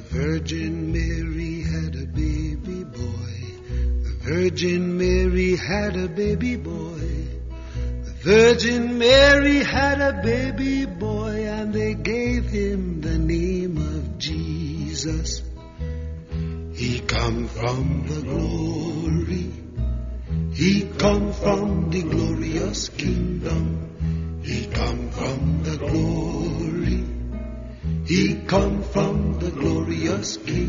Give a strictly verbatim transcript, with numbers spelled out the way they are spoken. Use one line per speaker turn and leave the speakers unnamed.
Virgin Mary had a baby boy. The Virgin Mary had a baby boy. The Virgin Mary had a baby boy, and they gave him the name of Jesus. He come from the glory. He come from the glorious kingdom. He come from the glory. He come from the glorious kingdom.